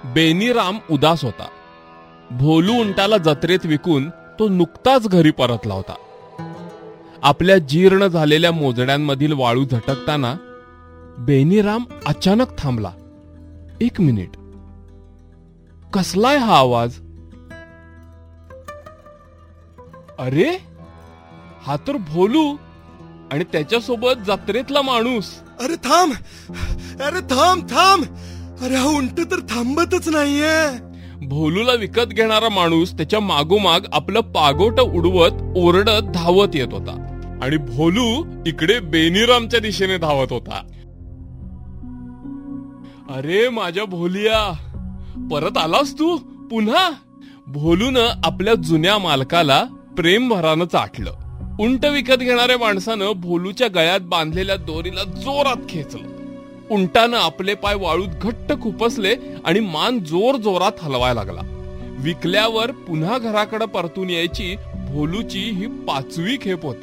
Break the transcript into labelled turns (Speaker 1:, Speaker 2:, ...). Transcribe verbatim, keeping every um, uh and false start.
Speaker 1: बेनीराम उदास होता. भोलू उंटाला जत्रेत विकून तो नुकताच घरी परतला होता. आपल्या जीर्ण झालेल्या मोजड्यांमधील वाळू झटकताना बेनीराम अचानक थांबला. एक मिनिट, कसलाय हा आवाज? अरे, हा तर भोलू आणि त्याच्यासोबत जत्रेतला माणूस.
Speaker 2: अरे थांब, अरे थांब थांब, अरे हा उंट तर थांबतच नाहीये.
Speaker 1: भोलूला विकत घेणारा माणूस त्याच्या मागोमाग आपलं पागोट उडवत ओरडत धावत येत होता आणि भोलू इकडे बेनीरामच्या दिशेने धावत होता. अरे माझ्या भोलिया, परत आलास तू पुन्हा? भोलूनं आपल्या जुन्या मालकाला प्रेमभरानं चाटलं. उंट विकत घेणाऱ्या माणसानं भोलूच्या गळ्यात बांधलेल्या दोरीला जोरात खेचलं. उंटानं आपले पाय वाळूत घट्ट खुपसले आणि मान जोर जोरात हलवायला लागला. विकल्यावर पुन्हा घराकडे परतून यायची भोलूची ही पाचवी खेप होती.